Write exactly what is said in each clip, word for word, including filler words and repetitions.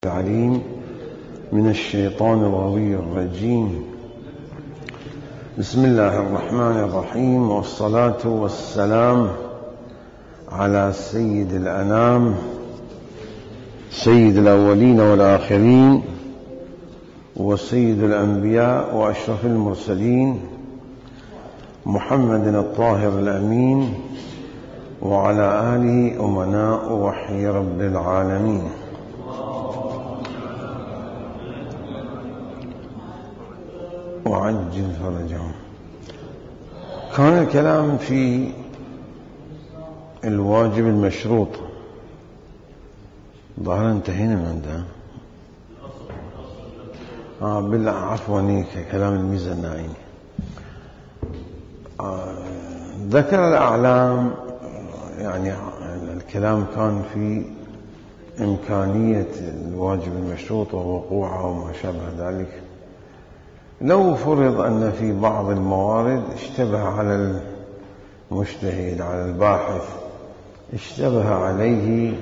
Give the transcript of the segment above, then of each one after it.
العليم من الشيطان الغوي الرجيم. بسم الله الرحمن الرحيم، والصلاة والسلام على سيد الأنام سيد الأولين والآخرين وسيد الأنبياء وأشرف المرسلين محمد الطاهر الأمين وعلى آله أمناء وحي رب العالمين. وعجل فرجهم. كان الكلام في الواجب المشروط، ظاهر انتهينا من عنده. آه بالله عفوا، كلام الميزاني. آه ذكر الأعلام، يعني الكلام كان في إمكانية الواجب المشروط ووقوعه وما شابه ذلك. لو فرض أن في بعض الموارد اشتبه على المجتهد، على الباحث، اشتبه عليه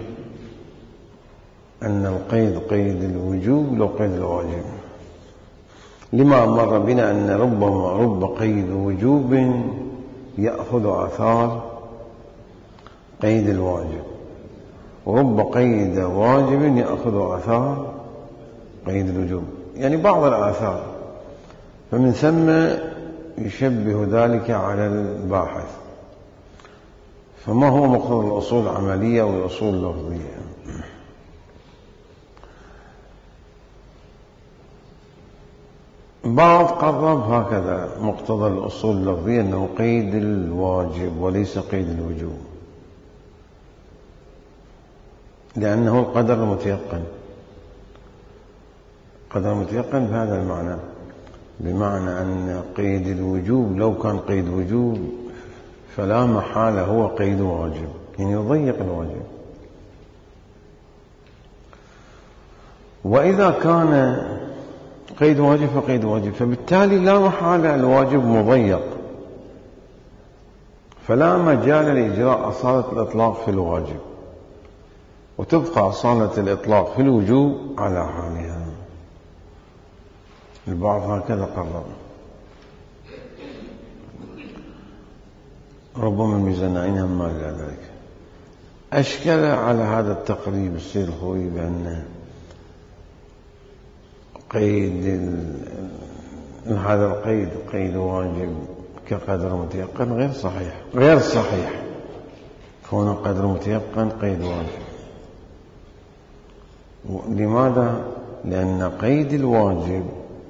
أن القيد قيد الوجوب لو قيد الواجب، لما مر بنا أن ربما رب قيد وجوب يأخذ آثار قيد الواجب، ورب قيد واجب يأخذ آثار قيد الوجوب، يعني بعض الآثار، فمن ثم يشبه ذلك على الباحث. فما هو مقتضى الأصول العملية والأصول اللفظية؟ بعض قرب هكذا مقتضى الأصول اللفظية أنه قيد الواجب وليس قيد الوجوب، لأنه القدر المتيقن. قدر متيقن بهذا المعنى، بمعنى أن قيد الوجوب لو كان قيد وجوب فلا محالة هو قيد واجب، يعني يضيق الواجب. وإذا كان قيد واجب فقيد واجب، فبالتالي لا محالة الواجب مضيق، فلا مجال لإجراء أصالة الإطلاق في الواجب، وتبقى أصالة الإطلاق في الوجوب على حالها. البعض هكذا قرر، ربما الميزانين ما إلى ذلك. أشكل على هذا التقريب السيد الخوي بأن قيد هذا القيد قيد واجب كقدر متيقن غير صحيح، غير صحيح كون قدر متيقن قيد واجب. لماذا؟ لأن قيد الواجب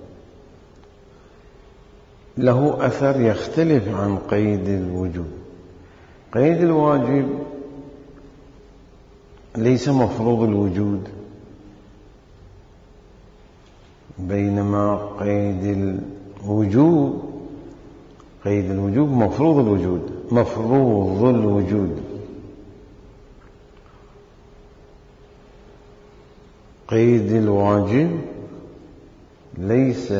له أثر يختلف عن قيد الوجوب. قيد الواجب ليس مفروض الوجود، بينما قيد الوجوب قيد الوجوب مفروض الوجود مفروض الوجود قيد الواجب ليس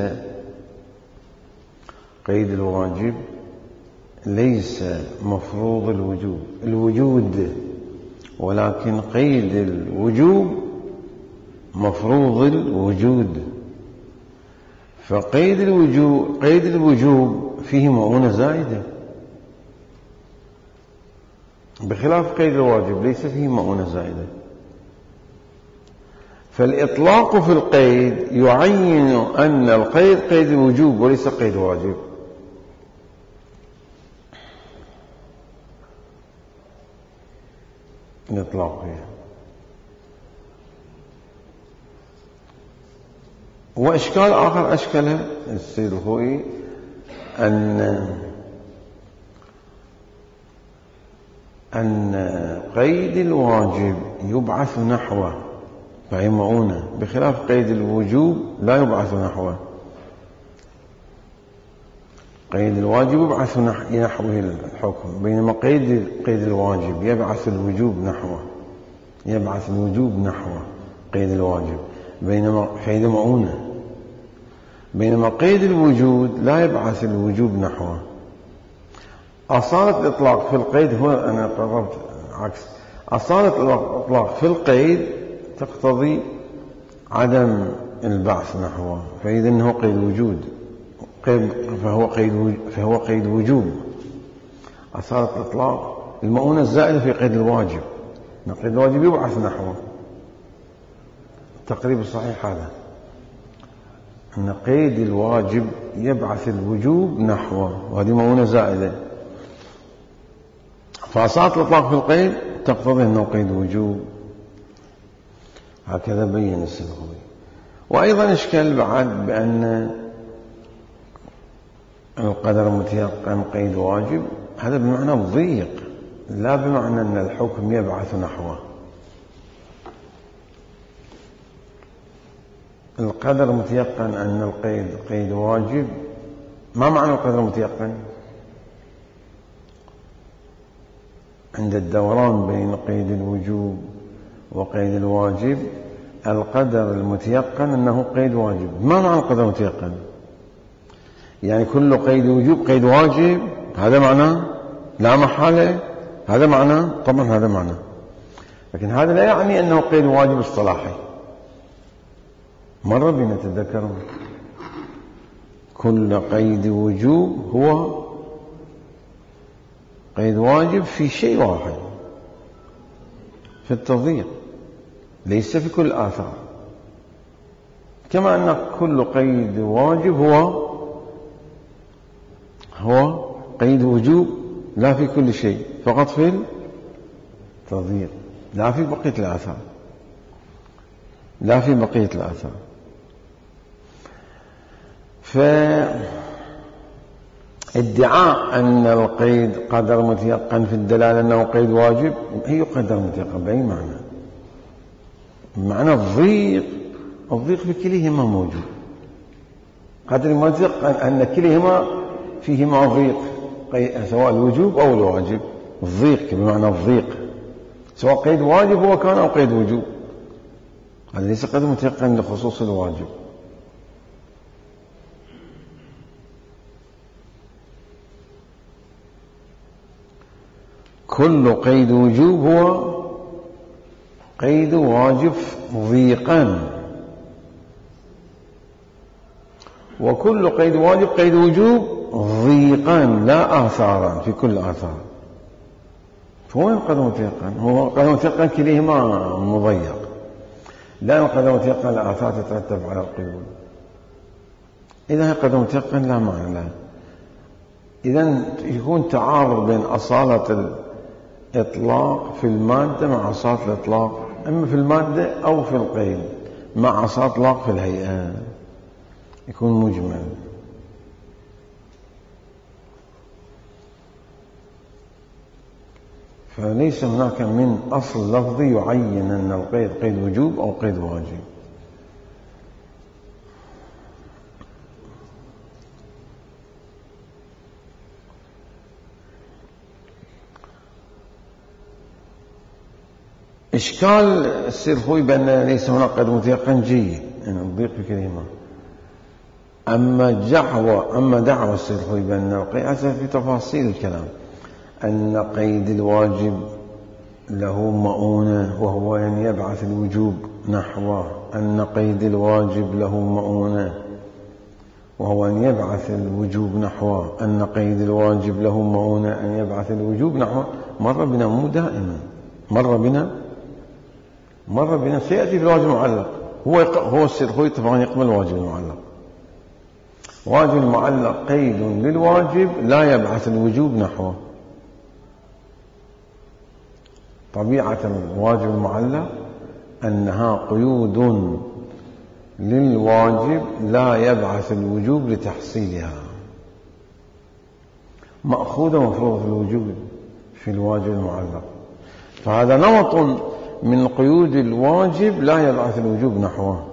قيد الواجب ليس مفروض الوجوب الوجود، ولكن قيد الوجوب مفروض الوجود. فقيد الوجوب قيد الوجوب فيه مؤونة زائدة، بخلاف قيد الواجب ليس فيه مؤونة زائدة. فالإطلاق في القيد يعين أن القيد قيد الوجوب وليس قيد واجب. الإطلاق فيه. وإشكال آخر أشكله السيد الخوئي أن أن قيد الواجب يبعث نحوه فهي مؤونة، بخلاف قيد الوجوب لا يبعث نحوه. قيد الواجب يبعث نحوه الحكم، بينما قيد قيد الواجب يبعث الوجوب نحوه يبعث الوجوب نحوه قيد الواجب، بينما قيد مؤونة. بينما قيد الوجود لا يبعث الوجوب نحوه. أصالة الإطلاق في القيد، هو أنا قررت عكس، أصالة الإطلاق في القيد تقتضي عدم البعث نحوه، فإذا أنه قيد وجود، فهو قيد فهو قيد وجوب. أصالة الإطلاق المؤونة الزائدة في قيد الواجب، قيد الواجب يبعث نحوه. التقريب الصحيح هذا، أن قيد الواجب يبعث الوجوب نحوه، وهذه مؤونة زائدة. فأصالة الإطلاق في القيد تقتضي أنه قيد وجوب. هكذا بين السلخوي. وأيضا إشكال بعد بأن القدر متيقن قيد واجب، هذا بمعنى الضيق، لا بمعنى أن الحكم يبعث نحوه. القدر متيقن أن القيد قيد واجب. ما معنى القدر متيقن؟ عند الدوران بين قيد الوجوب وقيد الواجب، القدر المتيقن أنه قيد واجب. ما معنى القدر المتيقن؟ يعني كل قيد وجوب قيد واجب، هذا معناه لا محالة، هذا معناه، طبعا هذا معناه، لكن هذا لا يعني أنه قيد واجب اصطلاحي. مرة بنا تذكرون كل قيد وجوب هو قيد واجب في شيء واحد، في التضييق، ليس في كل الآثار. كما أن كل قيد واجب هو هو قيد وجوب لا في كل شيء، فقط في التضييق، لا في بقية الآثار، لا في بقية الآثار. فادعاء أن القيد قدر متيقن في الدلالة أنه قيد واجب، أي قدر متيقن بأي معنى؟ معنى الضيق، الضيق في كليهما موجود. قدر متيقن أن كليهما فيهما ضيق، سواء الوجوب أو الواجب. الضيق بمعنى الضيق، سواء قيد واجب هو كان أو قيد وجوب. هذا ليس قدر متيقن لخصوص الواجب. كل قيد وجوب هو قيد واجب ضيقا، وكل قيد واجب قيد وجوب ضيقا لا آثارا في كل آثار. فهو القدر متيقن، هو قدر متيقن كليهما مضيق، لا القدر متيقن الآثار تترتب على القيود. إذا هي قدر متيقن لا معنى له. إذن يكون تعارض بين أصالة الإطلاق في المادة مع أصالة الإطلاق، إما في المادة أو في القيد، مع أصالة الإطلاق في الهيئة، يكون مجمل. فليس هناك من أصل لفظي يعين أن القيد قيد وجوب أو قيد واجب. إشكال السلخوي بأن ليس هناك قيد متيقن جيد، يعني الضيق بكلمة. أما دعوة أما دعوة السلخوي بأن القيد، هذا في تفاصيل الكلام، أن قيد الواجب له مؤونة وهو أن يبعث الوجوب نحوه، أن قيد الواجب له مؤونة وهو أن يبعث الوجوب نحوه، أن قيد الواجب له مؤونة أن يبعث الوجوب نحوه. مر بنا، مو دائما، مر بنا مر بنا سيأتي في الواجب المعلق. هو هو السلخوي طبعا يقبل الواجب المعلق. واجب المعلق قيد للواجب لا يبعث الوجوب نحوه. طبيعة الواجب المعلق أنها قيود للواجب لا يبعث الوجوب لتحصيلها، مأخوذة مفروضة في الوجوب في الواجب المعلق. فهذا نمط من قيود الواجب لا يبعث الوجوب نحوه.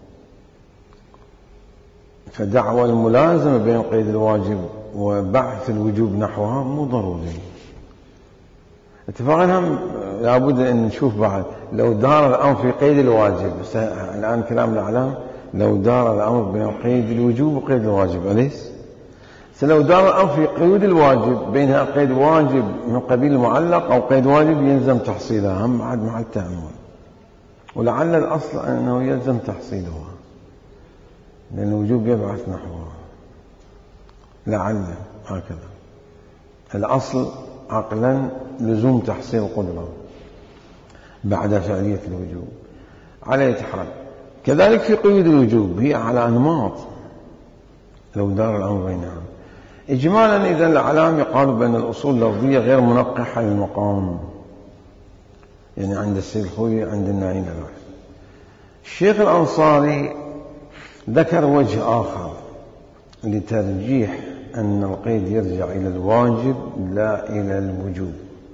فدعوى الملازمة بين قيد الواجب وبعث الوجوب نحوها مو ضروري. اتفاقا هم لابد أن نشوف بعد لو دار الأمر في قيد الواجب، الآن كلام الأعلام، لو دار الأمر بين قيد الوجوب وقيد الواجب أليس؟ لو دار الأمر في قيود الواجب بينها قيد واجب من قبيل المعلق أو قيد واجب يلزم تحصيلها، هم بعد مع التأمل. ولعل الأصل أنه يلزم تحصيلها، لأن الوجوب يبعث نحوها، لعل هكذا الأصل عقلا لزوم تحصيل القدرة بعد فعلية الوجوب. على أي حال كذلك في قيود الوجوب هي على أنماط لو دار الأمر بينها. إجمالا إذا الأعلام يقال بأن الأصول اللفظية غير منقحة للمقام، يعني عند السيد الخوي عند النعيم الواحد. الشيخ الأنصاري ذكر وجه آخر لترجيح أن القيد يرجع إلى الواجب لا إلى الوجوب،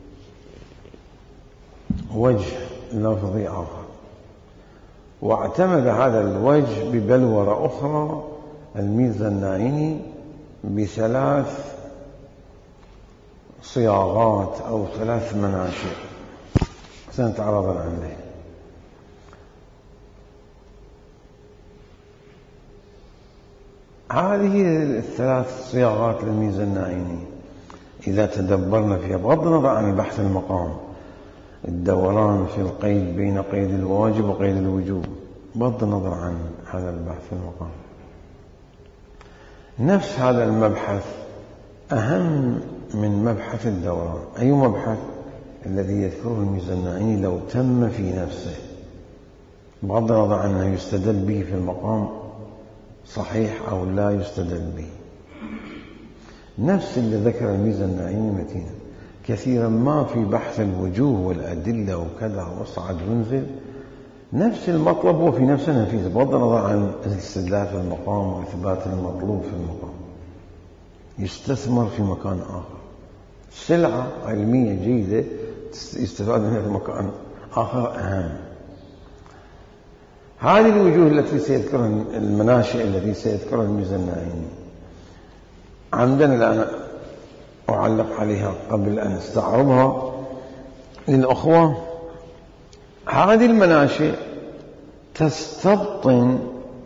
وجه لفظي آخر، واعتمد هذا الوجه ببلورة أخرى الميزة الناعيني بثلاث صياغات أو ثلاث مناشئ سنتعرض عليه. هذه الثلاث صياغات للميزة الناعيني إذا تدبرنا فيها بغض النظر عن البحث المقام، الدوران في القيد بين قيد الواجب وقيد الوجوب، بغض النظر عن هذا البحث المقام، نفس هذا المبحث أهم من مبحث الدوران. أي مبحث؟ الذي يذكره الميزة الناعيني لو تم في نفسه بغض النظر عن أنه يستدل به في المقام صحيح أو لا يستدل به، نفس اللي ذكر الميزة الناعيني متينا. كثيرا ما في بحث الوجوه والأدلة وكذا واصعد وانزل، نفس المطلب هو في نفسه نفيذ بغض النظر عن الاستدلال في المقام وإثبات المطلوب في المقام، يستثمر في مكان آخر. سلعة علمية جيدة يستفاد منها في مكان آخر أهم. هذه الوجوه التي سيذكرها المناشئ التي سيذكرها الميزة الناعيني عمدا الآن أعلق عليها قبل أن استعرضها للأخوة. هذه المناشئ تستبطن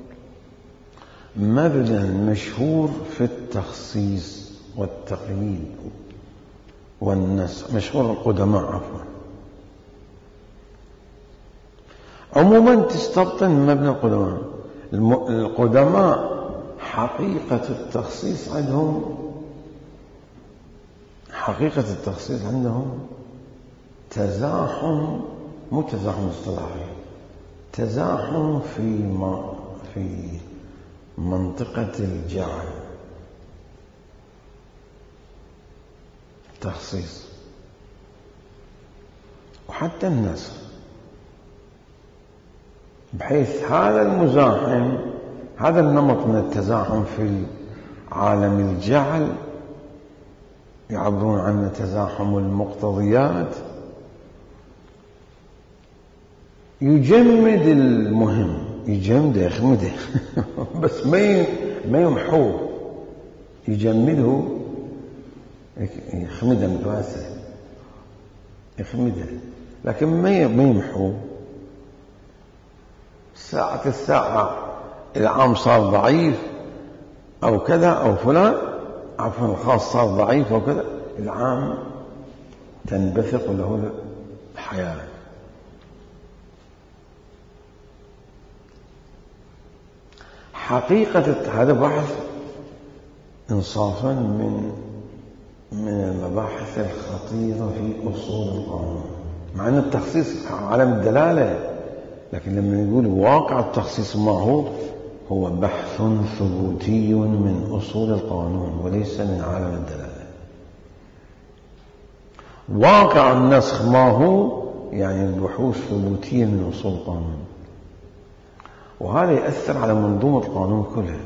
مبدأ مشهور في التخصيص والتقييد والنسخ، مشهور القدماء عفوا، عموما تستبطن مبنى القدماء. القدماء حقيقة التخصيص عندهم حقيقة التخصيص عندهم تزاحم، مو تزاحم اصطلاحي، تزاحم في ما في منطقة الجعل، تخصيص وحتى النسخ، بحيث هذا المزاحم، هذا النمط من التزاحم في عالم الجعل يعبرون عنه تزاحم المقتضيات، يجمد المهم، يجمده يخمده بس ما ما يمحوه، يجمده يخمده متواسع يخمده، لكن ما ما يمحوه. ساعة الساعة العام صار ضعيف أو كذا أو فلان، عفوا الخاص صار ضعيف أو كذا، العام تنبثق له الحياة. حقيقة هذا بحث إنصافا من من المباحث الخطيرة في أصول القانون، مع أن التخصيص عالم الدلالة، لكن لما نقول واقع التخصيص ما هو هو بحث ثبوتي من أصول القانون وليس من عالم الدلالة. واقع النسخ ما هو يعني البحوث ثبوتية من أصول القانون، وهذا يأثر على منظومة القانون كلها.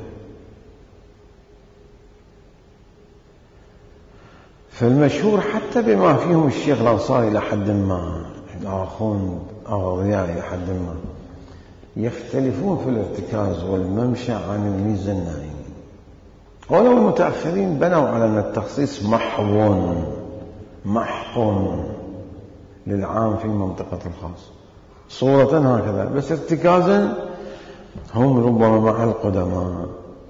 فالمشهور حتى بما فيهم الشيخ الأنصاري إلى حد ما، الآخون أغضياء إلى حد ما، يختلفون في الارتكاز والممشى عن الميزة الناعيني. ولو المتأخرين بنوا على أن التخصيص محو محق للعام في منطقة الخاص صورة هكذا، بس ارتكازا هم ربما مع القدماء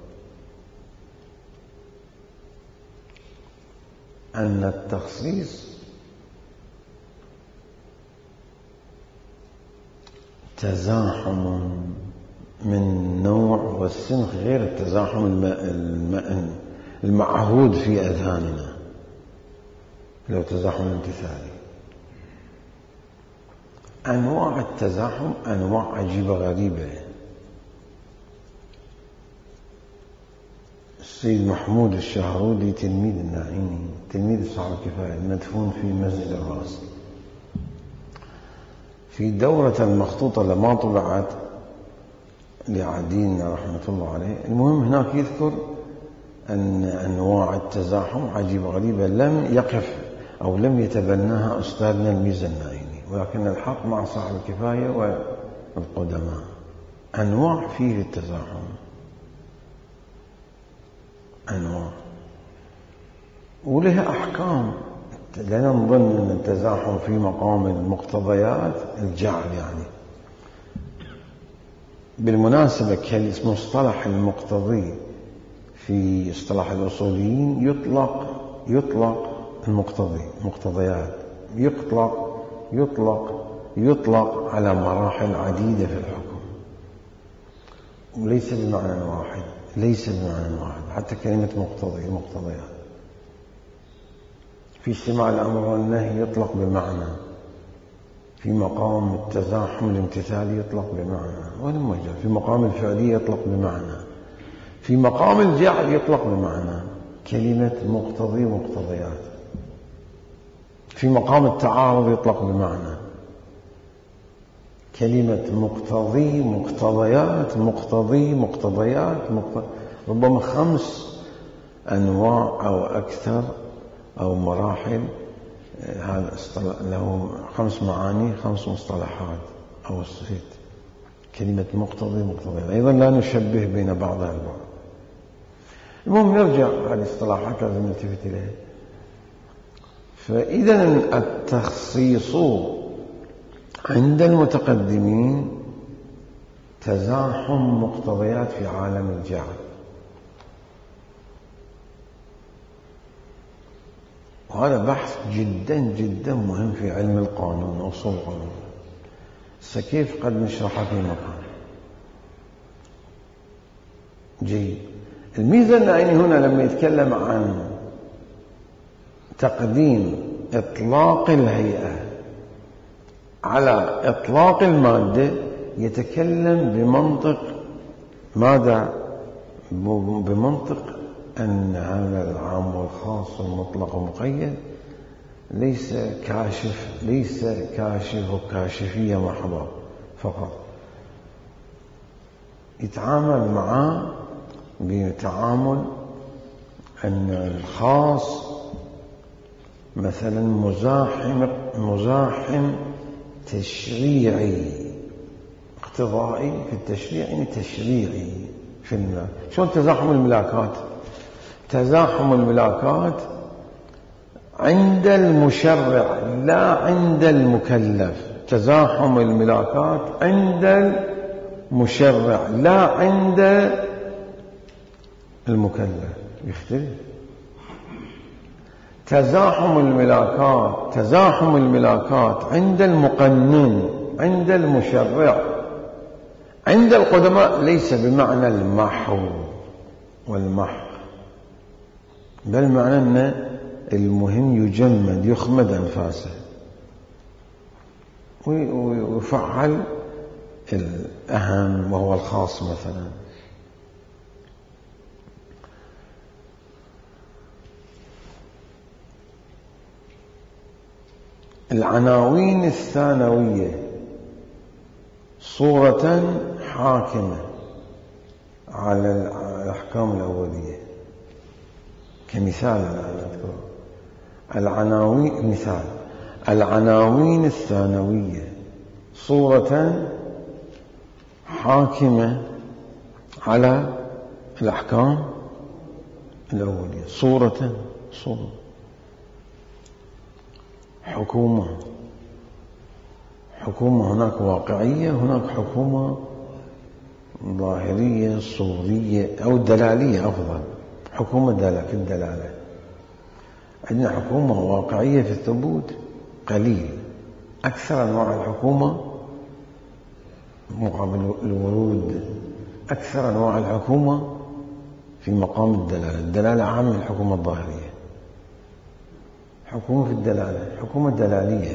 أن التخصيص تزاحم من نوع والسنخ غير التزاحم المعهود في أذهاننا، لو تزاحم امتثالي. أنواع التزاحم أنواع عجيبة غريبة. السيد محمود الشهرودي تلميذ الناعيني، تلميذ صاحب الكفاية المدفون في مسجد الراس، في دورة المخطوطة لما طبعت لعدين رحمة الله عليه، المهم هناك يذكر أن أنواع التزاحم عجيبة غريبة لم يقف أو لم يتبناها أستاذنا الميزة الناعيني، ولكن الحق مع صاحب الكفاية والقدماء. أنواع فيه التزاحم، أنواع ولها أحكام. لا نظن أن التزاحم في مقام المقتضيات الجعل يعني. بالمناسبة كالمصطلح المقتضي في اصطلاح الأصوليين يطلق يطلق المقتضي مقتضيات، يطلق يطلق يطلق على مراحل عديدة في الحكم، وليس بمعنى واحد، ليس بمعنى واحد. حتى كلمة مقتضي مقتضيات في اجتماع الأمر والنهي يطلق بمعنى، في مقام التزاحم الامتثالي يطلق بمعنى، ولما جاء في مقام الفعلية يطلق بمعنى، في مقام الجعل يطلق بمعنى. كلمة مقتضي مقتضيات. في مقام التعارض يطلق بمعنى. كلمة مقتضي مقتضيات مقتضي مقتضيات مقتضي. ربما خمس أنواع أو أكثر أو مراحل، هذا له خمس معاني، خمس مصطلحات أو ست. كلمة مقتضي مقتضيات أيضا لا نشبه بين بعضها البعض. المهم نرجع هذه الاصطلاحات لازم نلتفت إليها. فإذا التخصيص عند المتقدمين تزاحم مقتضيات في عالم الجعل، وهذا بحث جدا جدا مهم في علم القانون وأصول القانون. كيف قد نشرحه في مقام جيد. الميزة الناعيني هنا لما يتكلم عن تقديم إطلاق الهيئة على إطلاق المادة يتكلم بمنطق ماذا؟ بمنطق أن هذا العام والخاص والمطلق والمقيد ليس كاشف ليس كاشف وكاشفية محضة فقط، يتعامل معه بتعامل أن الخاص مثلا مزاحم مزاحم تشريعي اقتضائي في التشريع، يعني تشريعي في الملاك. شلون تزاحم الملاكات؟ تزاحم الملاكات عند المشرع لا عند المكلف. تزاحم الملاكات عند المشرع لا عند المكلف، يختلف. تزاحم الملاكات تزاحم الملاكات عند المقنن عند المشرع عند القدماء ليس بمعنى المحو والمحق، بل معنى أن المهم يجمد يخمد أنفاسه ويفعل الأهم وهو الخاص مثلا. العناوين الثانوية صورة حاكمة على الأحكام الأولية. كمثال أذكر العناوين، مثال العناوين الثانوية صورة حاكمة على الأحكام الأولية. صورة صورة حكومة حكومة هناك واقعية، هناك حكومة ظاهرية صورية أو دلالية. أفضل حكومة دلالة في الدلالة. عندنا حكومة واقعية في الثبوت قليل. أكثر أنواع الحكومة مقابل الورود. أكثر أنواع الحكومة في مقام الدلالة. الدلالة عامة الحكومة الظاهرية، حكومة في الدلالة، حكومة دلالية.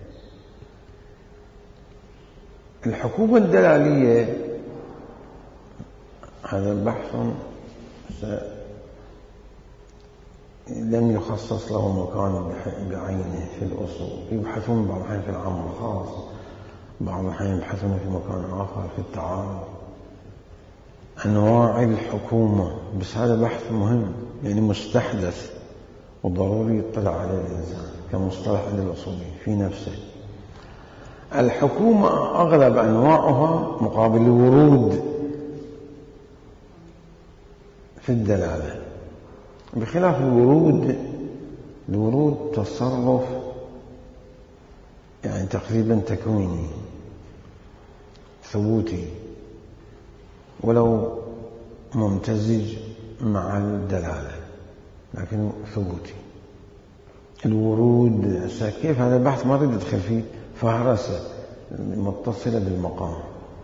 الحكومة الدلالية هذا البحث لم يخصص له مكان بعينه في الأصول، يبحثون بعض الأحيان في العام الخاص، بعض الأحيان يبحثون في مكان آخر في التعارض. أنواع الحكومة، بس هذا بحث مهم يعني مستحدث وضروري يطلع عليه الإنسان كمصطلح عند الأصولي في نفسه. الحكومة أغلب أنواعها مقابل الورود في الدلالة، بخلاف الورود. الورود تصرف يعني تقريبا تكويني ثبوتي ولو ممتزج مع الدلالة، لكن ثبوتي. الورود كيف هذا البحث ما أريد أدخل فيه، فهرسة متصلة بالمقام.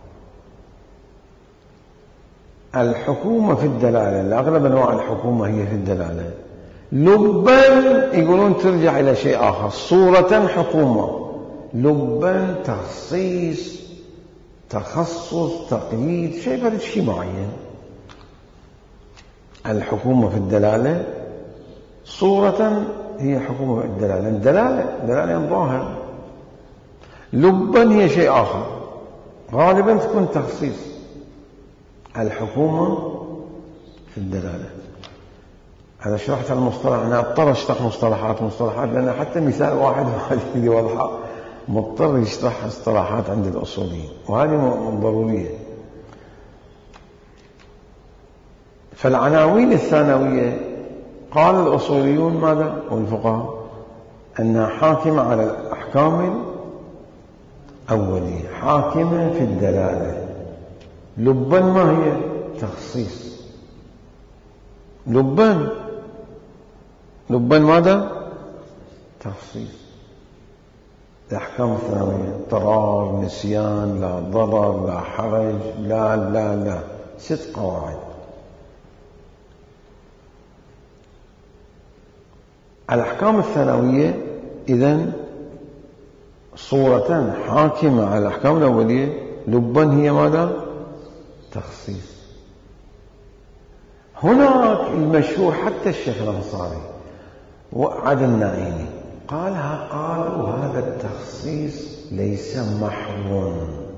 الحكومة في الدلالة، أغلب أنواع الحكومة هي في الدلالة. لبا يقولون ترجع إلى شيء آخر، صورة حكومة، لبا تخصيص تخصص تقييد شيء فرد شيء معين. الحكومة في الدلالة صورة هي حكومة في الدلالة، الدلالة دلالة ظاهر. لبا هي شيء آخر، غالبا تكون تخصيص. الحكومة في الدلالة. أنا شرحت المصطلح، أنا أضطر أشرح مصطلحات مصطلحات لأن حتى مثال واحد هذه واضحة، مضطر يشرح اصطلاحات عند الأصوليين، وهذه ضرورية. فالعناوين الثانوية قال الأصوليون ماذا والفقهاء أنها حاكمة على الأحكام الأولية، حاكمة في الدلالة. لبا ما هي تخصيص، لبا لبا ماذا تخصيص. الأحكام الثانوية اضطرار، نسيان، لا ضرر، لا حرج، لا لا لا ست قواعد. الأحكام الثانوية إذن صورة حاكمة على الأحكام الأولية. لبا هي ماذا تخصيص. هناك المشهور حتى الشيخ الأنصاري وعد النائمي قالها، قالوا هذا التخصيص ليس محو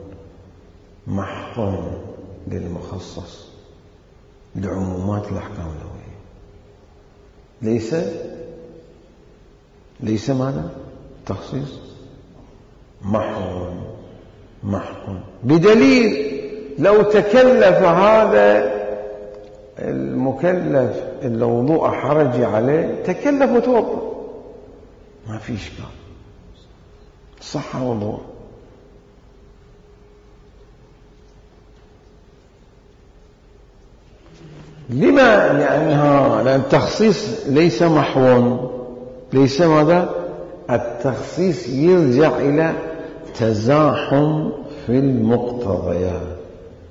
محو للمخصص لعمومات الأحكام الأولية، ليس ليس ماذا تخصيص محو محو، بدليل لو تكلف هذا المكلف إلا وضوء حرج عليه تكلف وتوضأ ما في إشكال، صح وضوء. لما؟ لأنها لأن التخصيص ليس محو، ليس ماذا التخصيص يرجع إلى تزاحم في المقتضيات.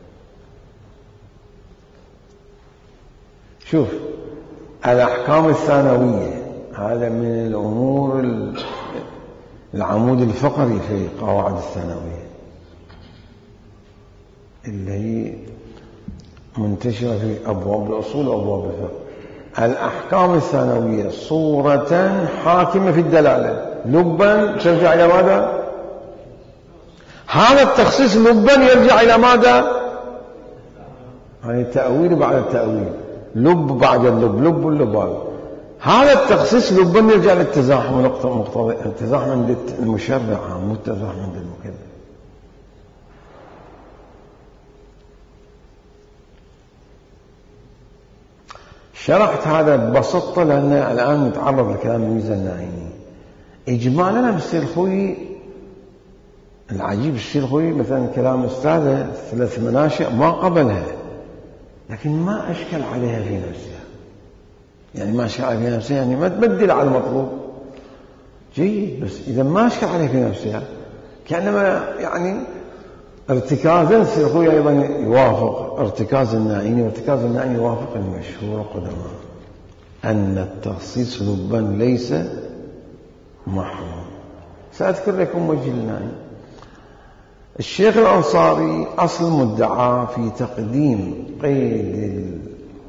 شوف الأحكام الثانوية هذا من الأمور العمود الفقري في قواعد الثانوية اللي هي منتشرة في أبواب الأصول وأبواب الفقه. الأحكام الثانوية صورة حاكمة في الدلالة، لبا ترجع إلى ماذا؟ هذا التخصيص لبا يرجع إلى ماذا؟ يعني التأويل بعد التأويل، لب بعد اللب، لب اللبان. هذا التخصيص لبا يرجع للتزاحم، مقتضى التزاحم عند المشرع مو التزاحم عند المكلف. شرحت هذا ببساطة لأن الآن نتعرض لكلام الميزة النائمي. إجمالا بالسير خوي العجيب، السير خوي مثلا كلام أستاذه ثلاث مناشئ ما قبلها، لكن ما أشكل عليها في نفسها، يعني ما أشكل عليها في نفسها يعني ما تبدل على المطلوب جيد، بس إذا ما أشكل عليها في نفسها كأنما يعني ارتكازا السيخوي أيضا يوافق ارتكاز النائين، وارتكاز النائين يوافق المشهور قدما أن التخصيص لبا ليس محرم. سأذكر لكم وجه النائي. الشيخ الأنصاري أصل مدعى في تقديم قيد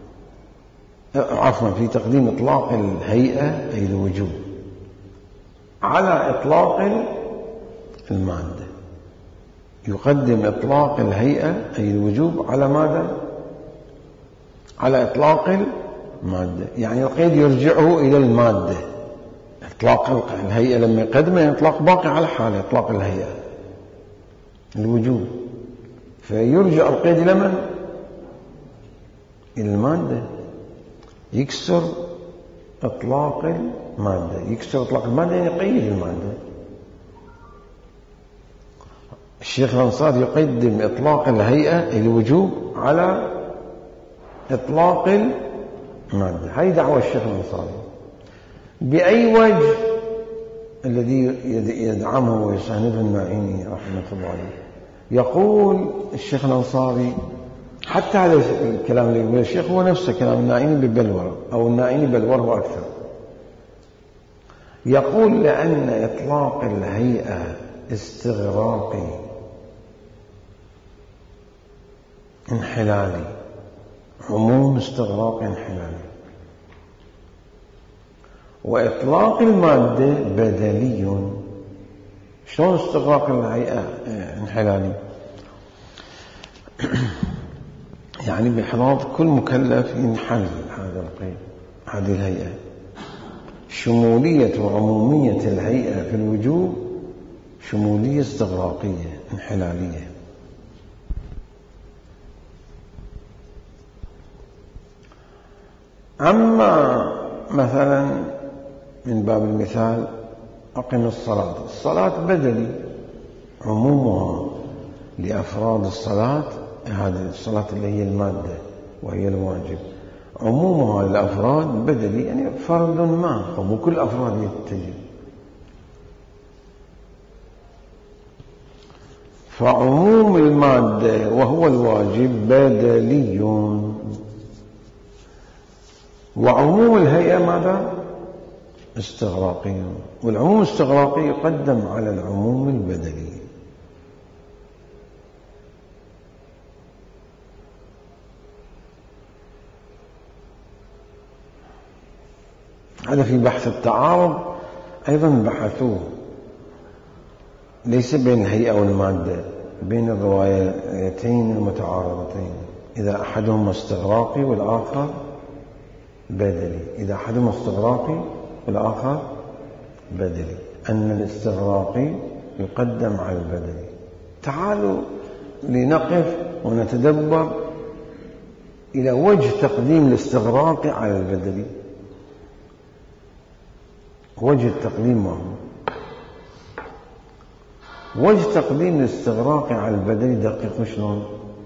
عفوا في تقديم إطلاق الهيئة أي الوجوب على إطلاق المادة. يقدم إطلاق الهيئة أي الوجوب على ماذا؟ على إطلاق المادة، يعني القيد يرجعه إلى المادة. إطلاق الهيئة لما يقدمه إطلاق باقي على حاله، إطلاق الهيئة الوجوب، فيرجع القيد إلى من؟ إلى المادة. يكسر إطلاق المادة، يكسر إطلاق المادة يعني يقيد المادة. الشيخ الأنصاري يقدم إطلاق الهيئة الوجوب على إطلاق المادة. هذه دعوة الشيخ الأنصاري. بأي وجه الذي يدعمه ويسانده النائيني رحمة الله عليه؟ يقول الشيخ الأنصاري، حتى هذا الكلام اللي يقوله الشيخ هو نفسه كلام النائيني ببلور، أو النائيني بلور وأكثر. يقول لأن إطلاق الهيئة استغراقي انحلالي، عموم استغراقي انحلالي، وإطلاق المادة بدلي. شلون استغراق الهيئة انحلالي؟ يعني بإحراض كل مكلف ينحل هذا القيد، هذه الهيئة. شمولية وعمومية الهيئة في الوجوب شمولية استغراقية انحلالية. أما مثلا من باب المثال أقم الصلاة، الصلاة بدلي، عمومها لأفراد الصلاة، هذه الصلاة اللي هي المادة وهي الواجب، عمومها للأفراد بدلي، يعني فرد ما، فمو كل الأفراد يتجب. فعموم المادة وهو الواجب بدلي، وعموم الهيئة ماذا؟ استغراقي، والعموم الاستغراقي يقدم على العموم البدلي. هذا في بحث التعارض أيضا بحثوه، ليس بين الهيئة والمادة، بين الروايتين المتعارضتين، إذا أحدهما استغراقي والآخر بدلي، إذا أحدهما استغراقي والآخر بدلي، أن الاستغراقي يقدم على البدلي. تعالوا لنقف ونتدبر إلى وجه تقديم الاستغراقي على البدلي. وجه التقديم ما هو؟ وجه تقديم الاستغراقي على البدلي دقيق شلون؟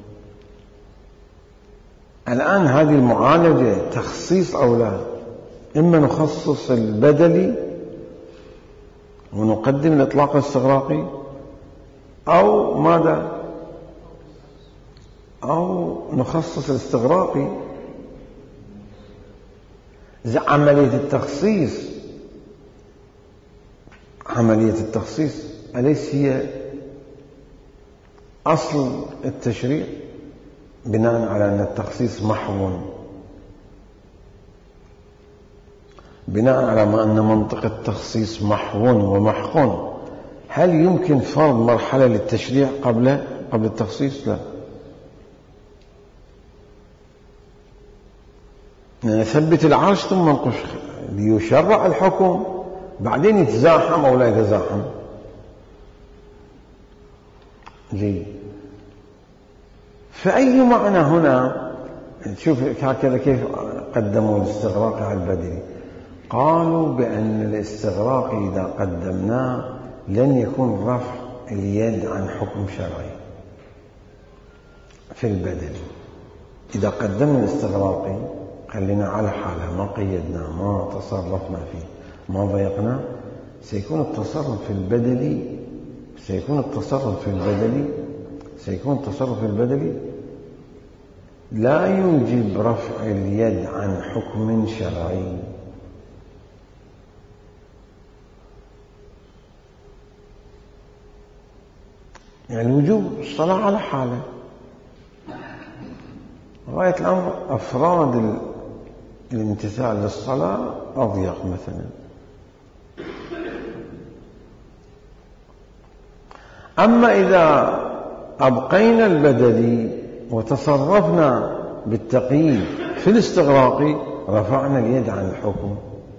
الآن هذه المعالجة تخصيص أو لا؟ إما نخصص البدلي ونقدم الإطلاق الاستغراقي، أو ماذا؟ أو نخصص الاستغراقي. عملية التخصيص عملية التخصيص أليس هي أصل التشريع، بناء على أن التخصيص محو، بناء على ما أن منطق التخصيص محو ومحق، هل يمكن فرض مرحلة للتشريع قبل قبل التخصيص؟ لا. نثبت العرش ثم ننقش ليشرع الحكم، بعدين يتزاحم أو لا يتزاحم. جيد. فأي معنى هنا؟ شوف هكذا كيف قدموا الاستغراق على البدلي. قالوا بأن الاستغراق إذا قدمناه لن يكون رفع اليد عن حكم شرعي في البدل. إذا قدمنا الاستغراقي خلينا على حالها، ما قيدنا، ما تصرفنا فيه، ما ضيقنا، سيكون التصرف في البدلي سيكون التصرف في البدلي سيكون التصرف البدلي لا يوجب رفع اليد عن حكم شرعي. يعني الوجوب الصلاة على حاله، غاية الأمر أفراد الامتثال للصلاة أضيق مثلا. أما إذا أبقينا البدلي وتصرفنا بالتقييد في الاستغراق رفعنا اليد عن الحكم.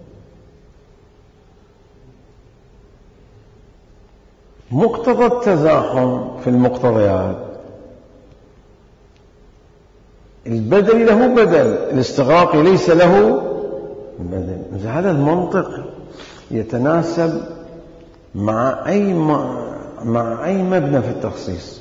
مقتضى التزاحم في المقتضيات، البدل له بدل، الاستغراق ليس له بدل. هذا المنطق يتناسب مع أي مع أي مبنى في التخصيص.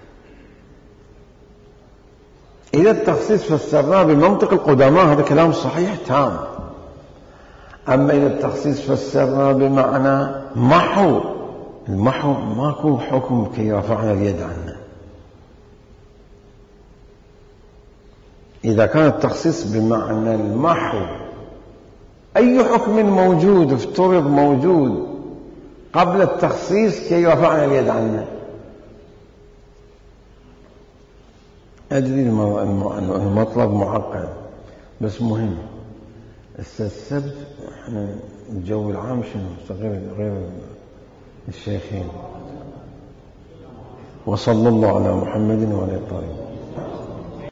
إذا التخصيص فسرناه بمنطق القدماء هذا كلام صحيح تام. أما إذا التخصيص فسرناه بمعنى محو، المحو ماكو حكم كي رفعنا اليد عنه. إذا كان التخصيص بمعنى المحو، أي حكم موجود افترض موجود قبل التخصيص كي رفعنا اليد عنه. أدري المطلب معقد بس مهم. السبت احنا الجو العام شنو غير غير الشيخين. وصلى الله على محمد وعلى آله.